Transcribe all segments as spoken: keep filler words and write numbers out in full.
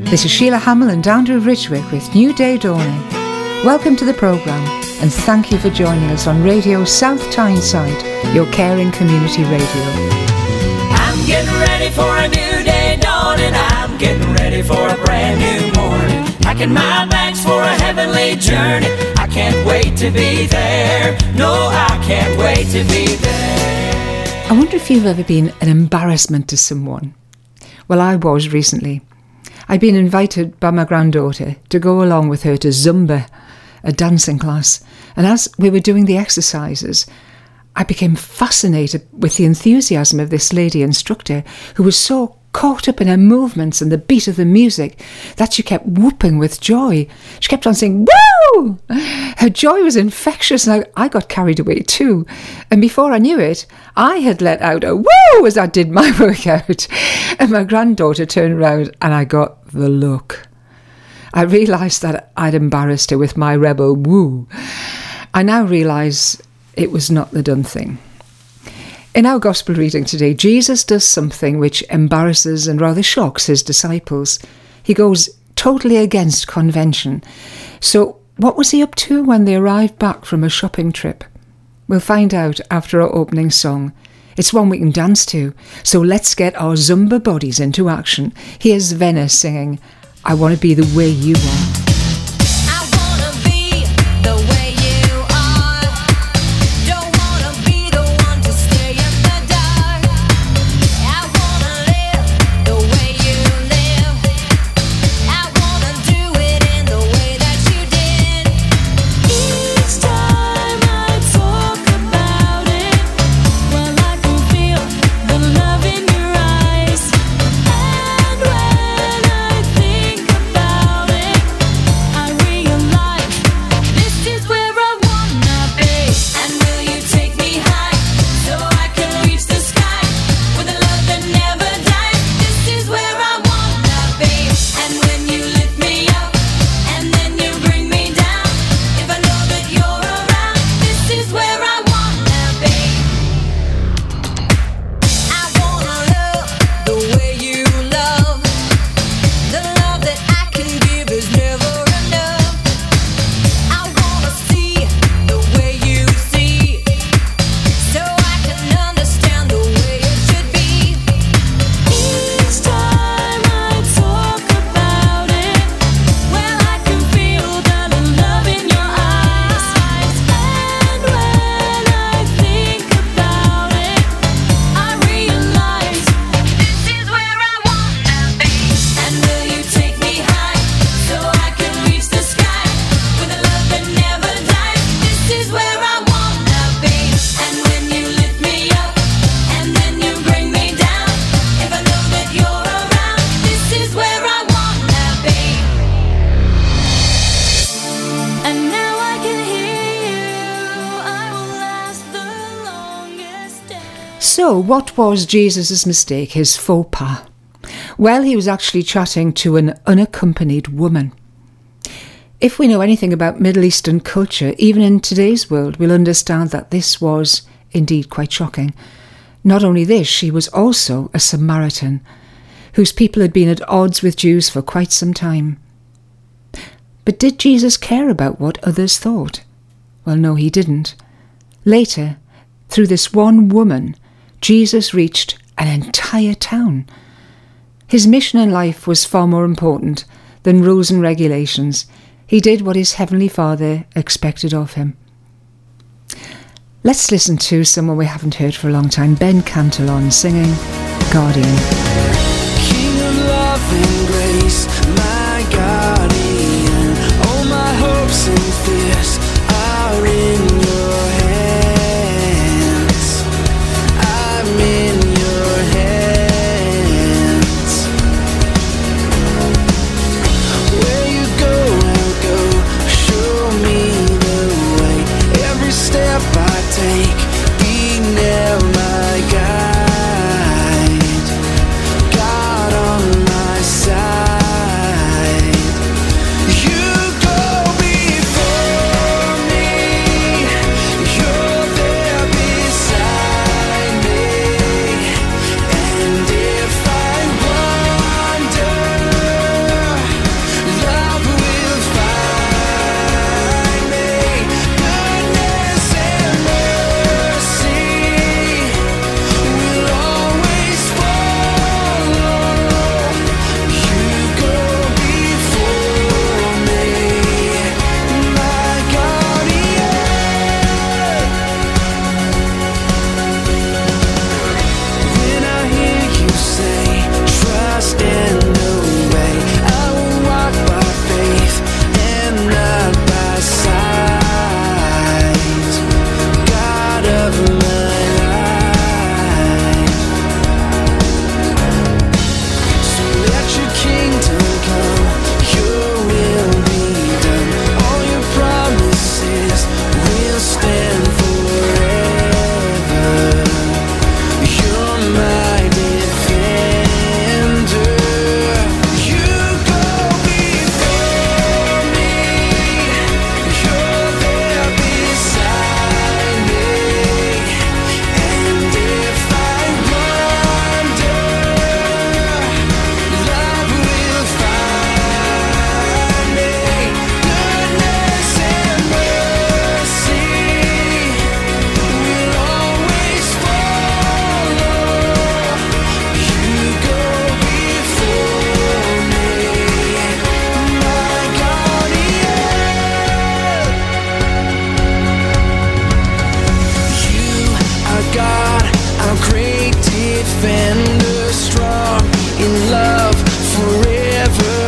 This is Sheila Hamill and Andrew Ridgwick with New Day Dawning. Welcome to the programme and thank you for joining us on Radio South Tyneside, your caring community radio. I'm getting ready for a new day dawning. I'm getting ready for a brand new morning. Packing my bags for a heavenly journey. I can't wait to be there. No, I can't wait to be there. I wonder if you've ever been an embarrassment to someone. Well, I was recently. I'd been invited by my granddaughter to go along with her to Zumba, a dancing class, and as we were doing the exercises, I became fascinated with the enthusiasm of this lady instructor who was so caught up in her movements and the beat of the music that she kept whooping with joy. She kept on saying, "Woo!" Her joy was infectious and I, I got carried away too. And before I knew it, I had let out a woo as I did my workout. And my granddaughter turned around and I got the look. I realised that I'd embarrassed her with my rebel woo. I now realise it was not the done thing. In our gospel reading today, Jesus does something which embarrasses and rather shocks his disciples. He goes totally against convention. So what was he up to when they arrived back from a shopping trip? We'll find out after our opening song. It's one we can dance to, so let's get our Zumba bodies into action. Here's Venice singing, "I Want to Be the Way You Are." So, what was Jesus' mistake, his faux pas? Well, he was actually chatting to an unaccompanied woman. If we know anything about Middle Eastern culture, even in today's world, we'll understand that this was indeed quite shocking. Not only this, she was also a Samaritan, whose people had been at odds with Jews for quite some time. But did Jesus care about what others thought? Well, no, he didn't. Later, through this one woman, Jesus reached an entire town. His mission in life was far more important than rules and regulations. He did what his Heavenly Father expected of him. Let's listen to someone we haven't heard for a long time, Ben Cantillon singing Guardian. King of love and grace, my guardian, all my hopes and fears are in your hands. I'm in your hands. Where you go, I'll go. Show me the way. Every step I take, be near my guide.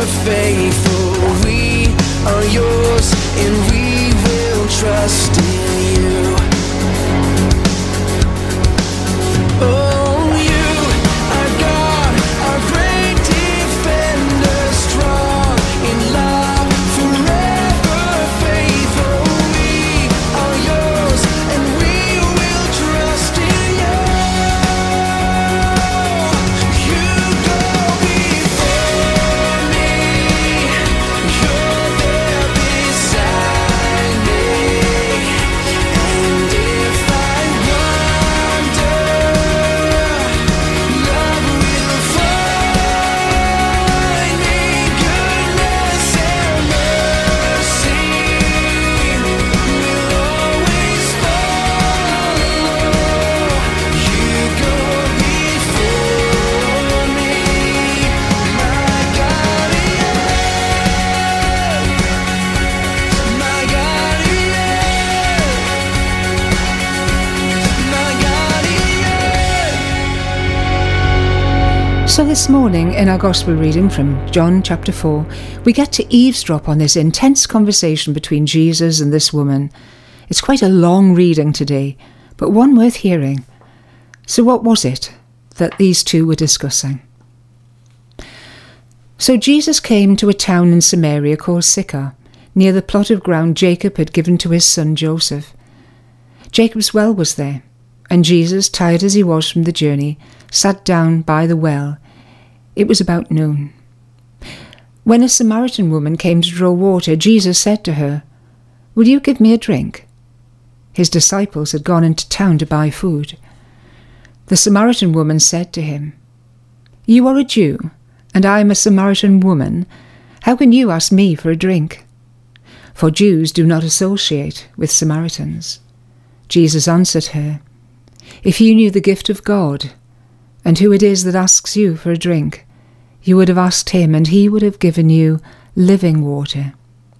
faithful. We are yours and we will trust in you. Oh, you are God, our great defender, strong in love, forever faithful. We are yours and we will trust in you. You go before me, you're there beside me, and if I wander, love will find me. Goodness and mercy will always follow. You go before me, my God, yeah. My God, yeah. My God, yeah. So this morning in our Gospel reading from John chapter four, we get to eavesdrop on this intense conversation between Jesus and this woman. It's quite a long reading today, but one worth hearing. So what was it that these two were discussing? So Jesus came to a town in Samaria called Sychar, near the plot of ground Jacob had given to his son Joseph. Jacob's well was there, and Jesus, tired as he was from the journey, sat down by the well. It was about noon. When a Samaritan woman came to draw water, Jesus said to her, "Will you give me a drink?" His disciples had gone into town to buy food. The Samaritan woman said to him, "You are a Jew, and I am a Samaritan woman. How can you ask me for a drink?" For Jews do not associate with Samaritans. Jesus answered her, "If you knew the gift of God, and who it is that asks you for a drink, you would have asked him, and he would have given you living water."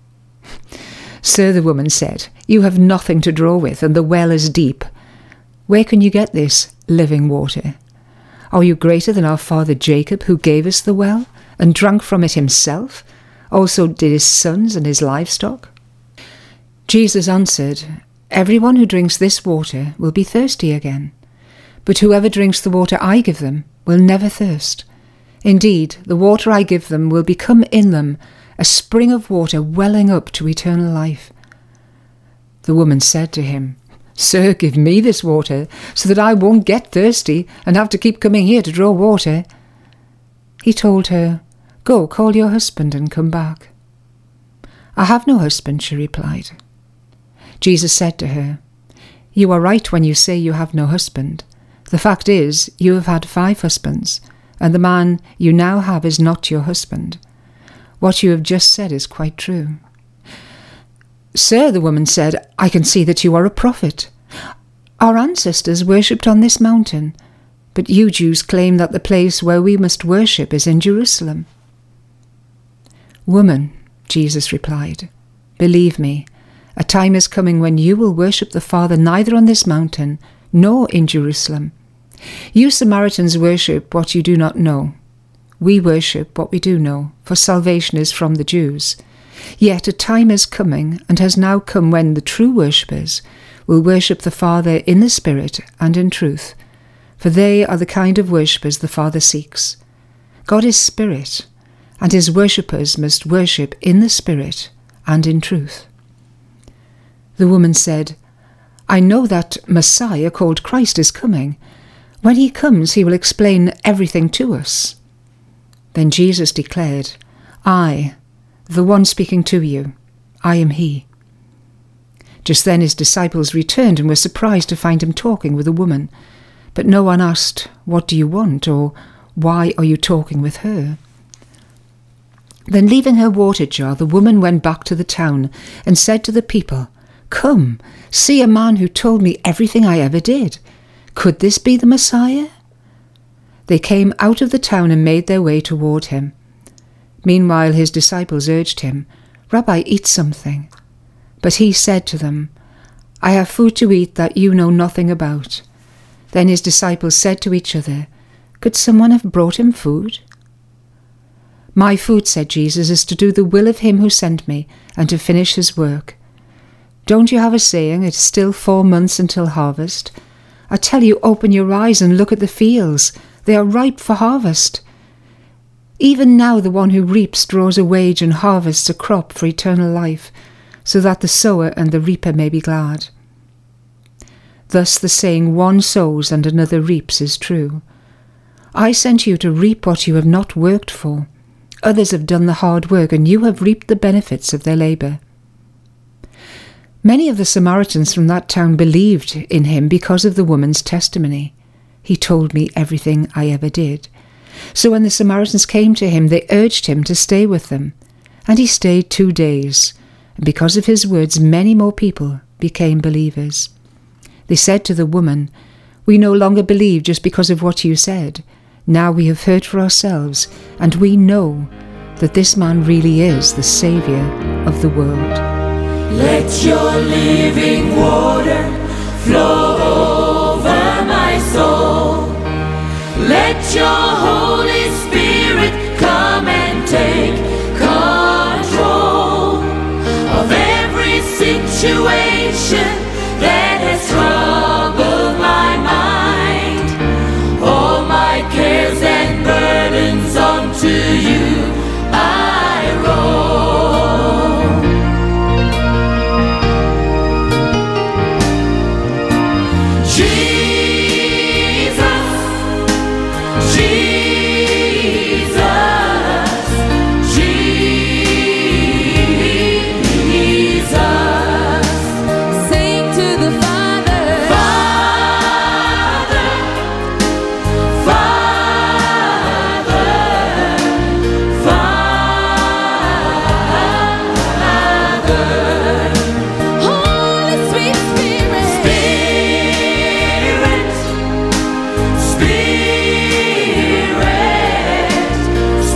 "Sir," the woman said, "you have nothing to draw with, and the well is deep. Where can you get this living water? Are you greater than our father Jacob, who gave us the well, and drank from it himself? Also did his sons and his livestock?" Jesus answered, "Everyone who drinks this water will be thirsty again. But whoever drinks the water I give them will never thirst. Indeed, the water I give them will become in them a spring of water welling up to eternal life." The woman said to him, "Sir, give me this water, so that I won't get thirsty and have to keep coming here to draw water." He told her, "Go, call your husband and come back." "I have no husband," she replied. Jesus said to her, "You are right when you say you have no husband. The fact is, you have had five husbands, and the man you now have is not your husband. What you have just said is quite true." "Sir," the woman said, "I can see that you are a prophet. Our ancestors worshipped on this mountain, but you Jews claim that the place where we must worship is in Jerusalem." "Woman," Jesus replied, "believe me, a time is coming when you will worship the Father neither on this mountain nor in Jerusalem. You Samaritans worship what you do not know. We worship what we do know, for salvation is from the Jews. Yet a time is coming, and has now come, when the true worshippers will worship the Father in the Spirit and in truth, for they are the kind of worshippers the Father seeks. God is Spirit, and his worshippers must worship in the Spirit and in truth." The woman said, "I know that Messiah, called Christ, is coming. When he comes, he will explain everything to us." Then Jesus declared, "I, the one speaking to you, I am he." Just then his disciples returned and were surprised to find him talking with a woman. But no one asked, "What do you want?" or "Why are you talking with her?" Then, leaving her water jar, the woman went back to the town and said to the people, "Come, see a man who told me everything I ever did. Could this be the Messiah?" They came out of the town and made their way toward him. Meanwhile his disciples urged him, "Rabbi, eat something." But he said to them, "I have food to eat that you know nothing about." Then his disciples said to each other, "Could someone have brought him food?" My food, said Jesus, is to do the will of him who sent me and to finish his work. Don't you have a saying, it's still four months until harvest? I tell you, open your eyes and look at the fields. They are ripe for harvest. Even now the one who reaps draws a wage and harvests a crop for eternal life, so that the sower and the reaper may be glad. Thus the saying, one sows and another reaps, is true. I sent you to reap what you have not worked for. Others have done the hard work, and you have reaped the benefits of their labour. Many of the Samaritans from that town believed in him because of the woman's testimony. He told me everything I ever did. So when the Samaritans came to him, they urged him to stay with them. And he stayed two days. And because of his words, many more people became believers. They said to the woman, we no longer believe just because of what you said. Now we have heard for ourselves, and we know that this man really is the Saviour of the world. Let your living water flow over my soul. Let your Holy Spirit come and take control of every situation that has troubled my mind. All my cares and burdens unto you I roll. Jesus, Jesus, Jesus. Sing to the Father, Father, Father, Father. Holy sweet Spirit, Spirit, Spirit,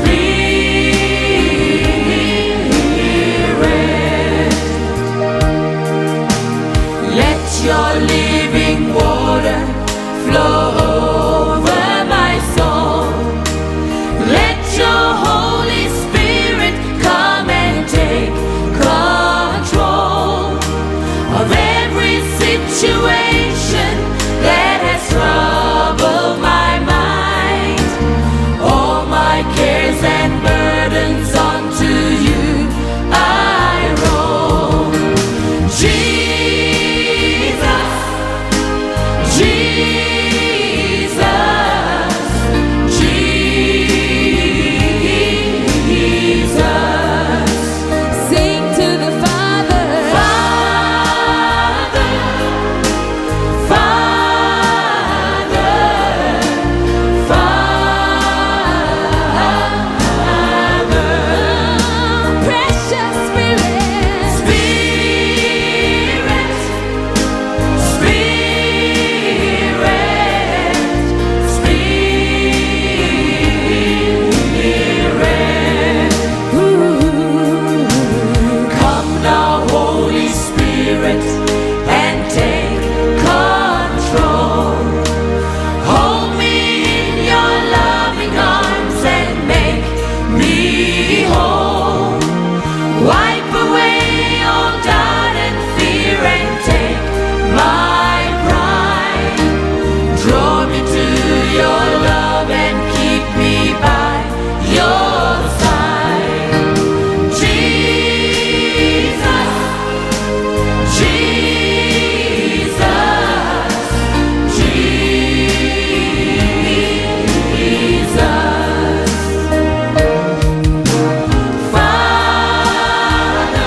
Spirit. Let your living water flow over my soul. Let your Holy Spirit come and take control of every situation that has troubled my mind. All my cares and burdens unto you I roll. Jesus, Jesus, Jesus. sing to the Father, Father, Father, Father. precious Spirit, Spirit, Spirit, Spirit. Come now, Holy Spirit, and take control. Hold me in your loving arms and make me whole. Wipe away all doubt and fear and take my pride. Draw me to your love and keep me by your side. Jesus, Jesus, Jesus. Father,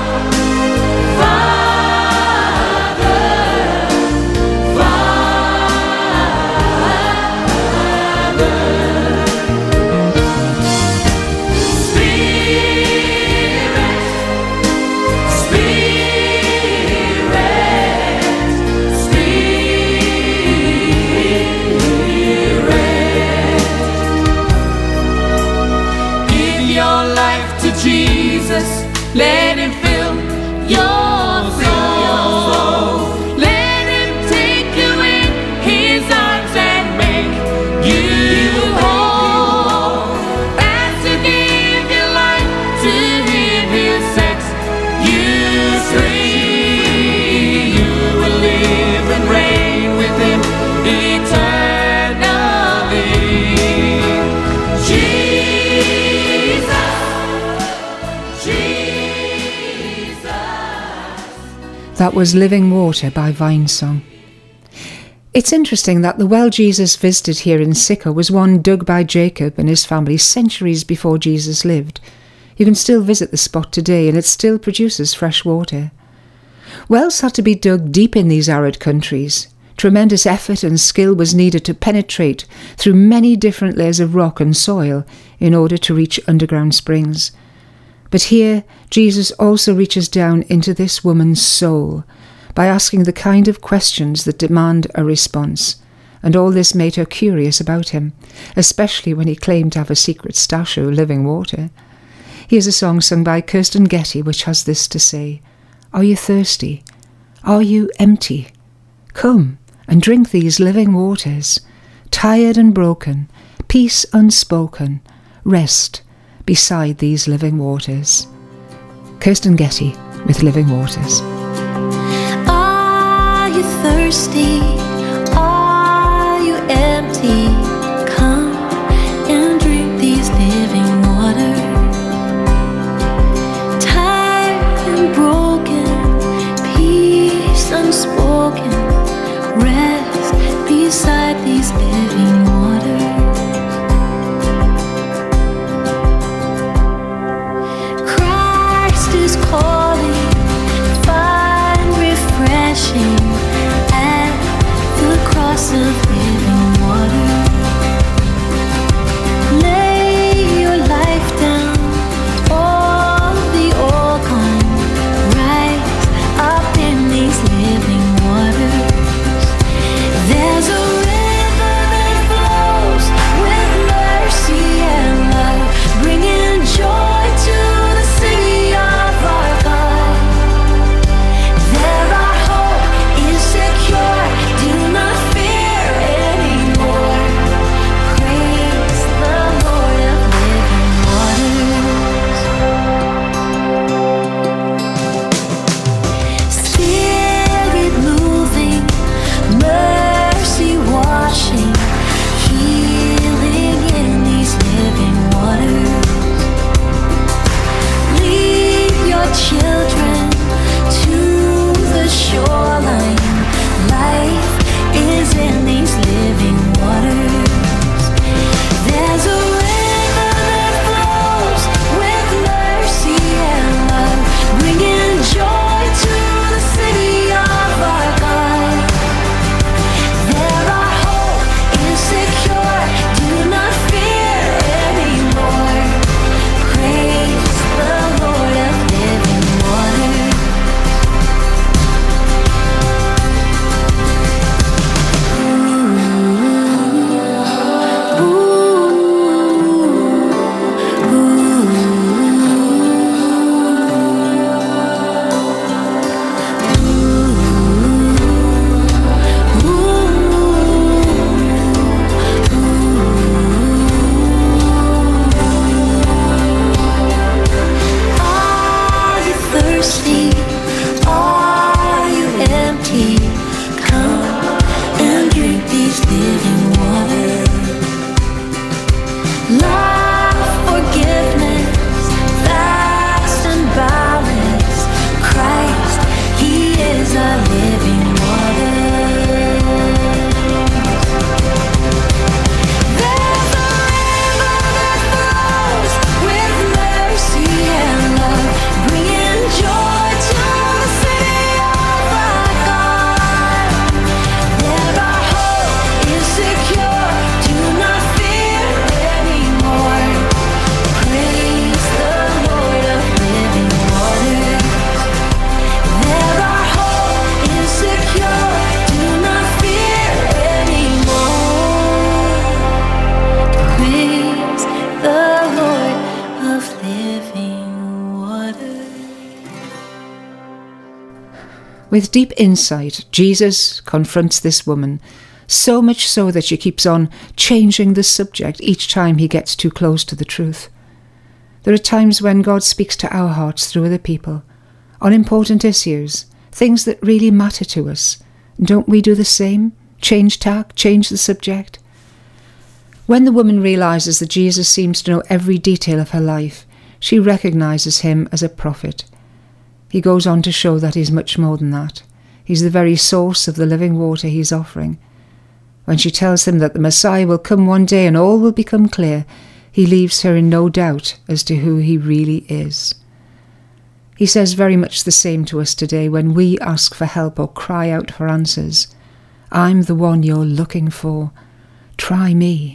Father, Father. Spirit, Spirit, Spirit. Give your life to Jesus. Let him fill your soul. Let him take you in his arms and make you whole. As you give That was Living Water by Vinesong. It's interesting that the well Jesus visited here in Sychar was one dug by Jacob and his family centuries before Jesus lived. You can still visit the spot today and it still produces fresh water. Wells had to be dug deep in these arid countries. Tremendous effort and skill was needed to penetrate through many different layers of rock and soil in order to reach underground springs. But here, Jesus also reaches down into this woman's soul by asking the kind of questions that demand a response, and all this made her curious about him, especially when he claimed to have a secret stash of living water. Here's a song sung by Kirsten Getty which has this to say: "Are you thirsty? Are you empty? Come and drink these living waters. Tired and broken, peace unspoken, rest beside these living waters." Kirsten Getty with Living Waters. Are you thirsty? Are you empty? Come and drink these living waters. Tired and broken, peace unspoken, rest beside these living waters. Christ is calling, find refreshing at the cross of living water. Lay your life down, all the oil gone, rise up in these living waters. There's a river that flows with mercy and love, bringing joy to the city of our God. There our hope is secure, do not fear anymore. Praise the Lord of living waters. Spirit moving, mercy washing, healing in these living waters. Lead your children to the shoreline. Life is in these living waters. There's a river that flows with mercy and love, bringing joy to the city of our God. There our hope is secure, do not fear anymore. Praise the Lord of living waters. Ooh, ooh, Are you thirsty? Are you empty? Come and drink these living waters. Love, forgiveness, fast and balance. Christ, He is our living water. There's a river that flows with mercy and love, bringing joy to the city of our God. There our hope is secure, do not fear anymore. Praise the Lord of living waters. There our hope is secure, do not fear anymore. Praise the Lord of living waters. With deep insight, Jesus confronts this woman, so much so that she keeps on changing the subject each time he gets too close to the truth. There are times when God speaks to our hearts through other people, on important issues, things that really matter to us. Don't we do the same? Change tack, change the subject? When the woman realizes that Jesus seems to know every detail of her life, she recognizes him as a prophet. He goes on to show that he's much more than that. He's the very source of the living water he's offering. When she tells him that the Messiah will come one day and all will become clear, he leaves her in no doubt as to who he really is. He says very much the same to us today when we ask for help or cry out for answers. I'm the one you're looking for. Try me.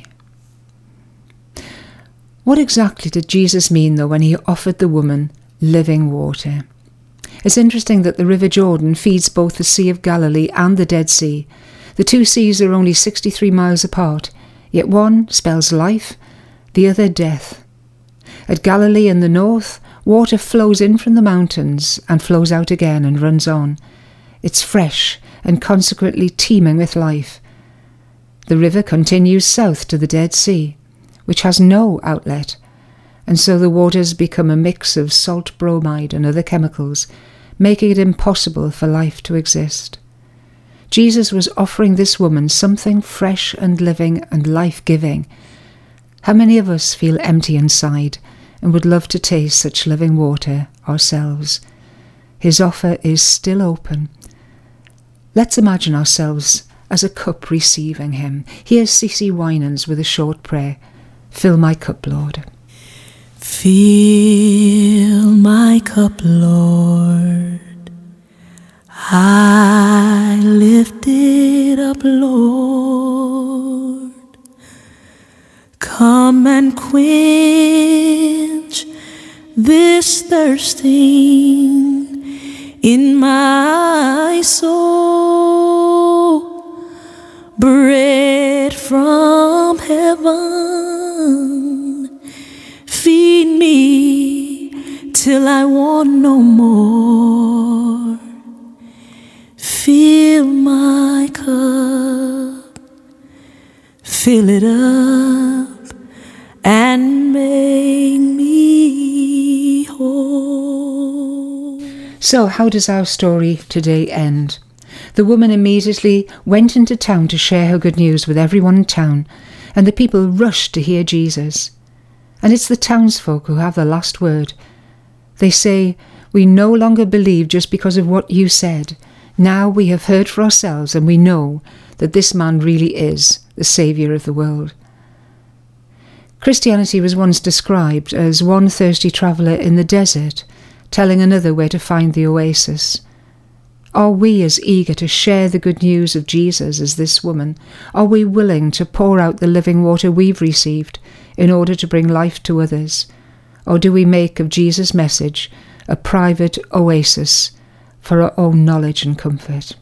What exactly did Jesus mean, though, when he offered the woman living water? It's interesting that the River Jordan feeds both the Sea of Galilee and the Dead Sea. The two seas are only sixty-three miles apart, yet one spells life, the other death. At Galilee in the north, water flows in from the mountains and flows out again and runs on. It's fresh and consequently teeming with life. The river continues south to the Dead Sea, which has no outlet, and so the waters become a mix of salt bromide and other chemicals, making it impossible for life to exist. Jesus was offering this woman something fresh and living and life-giving. How many of us feel empty inside and would love to taste such living water ourselves? His offer is still open. Let's imagine ourselves as a cup receiving him. Here's C C Winans with a short prayer. Fill my cup, Lord. Fill my cup, Lord. I lift it up, Lord. Come and quench this thirsting in my soul. Bread from heaven, feed me till I want no more. Fill my cup, fill it up, and make me whole. So how does our story today end? The woman immediately went into town to share her good news with everyone in town, and the people rushed to hear Jesus. And it's the townsfolk who have the last word. They say, "We no longer believe just because of what you said. Now we have heard for ourselves, and we know that this man really is the Saviour of the world." Christianity was once described as one thirsty traveller in the desert, telling another where to find the oasis. Are we as eager to share the good news of Jesus as this woman? Are we willing to pour out the living water we've received in order to bring life to others? Or do we make of Jesus' message a private oasis for our own knowledge and comfort?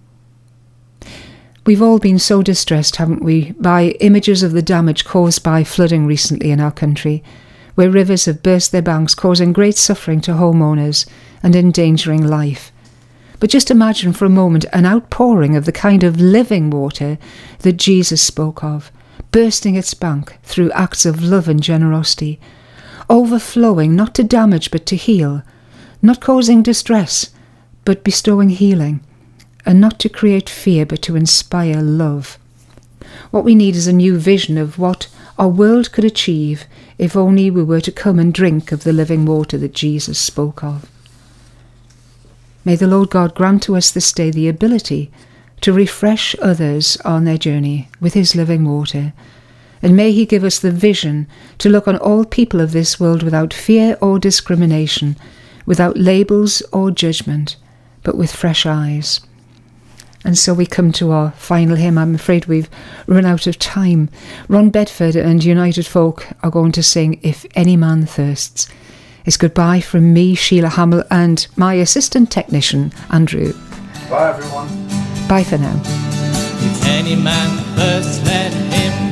We've all been so distressed, haven't we, by images of the damage caused by flooding recently in our country, where rivers have burst their banks, causing great suffering to homeowners and endangering life. But just imagine for a moment an outpouring of the kind of living water that Jesus spoke of, bursting its bank through acts of love and generosity, overflowing not to damage but to heal, not causing distress but bestowing healing, and not to create fear but to inspire love. What we need is a new vision of what our world could achieve if only we were to come and drink of the living water that Jesus spoke of. May the Lord God grant to us this day the ability to refresh others on their journey with his living water, and may he give us the vision to look on all people of this world without fear or discrimination, without labels or judgment, but with fresh eyes. And so we come to our final hymn. I'm afraid we've run out of time. Ron Bedford and United Folk are going to sing If Any Man Thirsts. It's goodbye from me, Sheila Hamill, and my assistant technician, Andrew. Bye, everyone. Bye for now. If any man thirsts, let him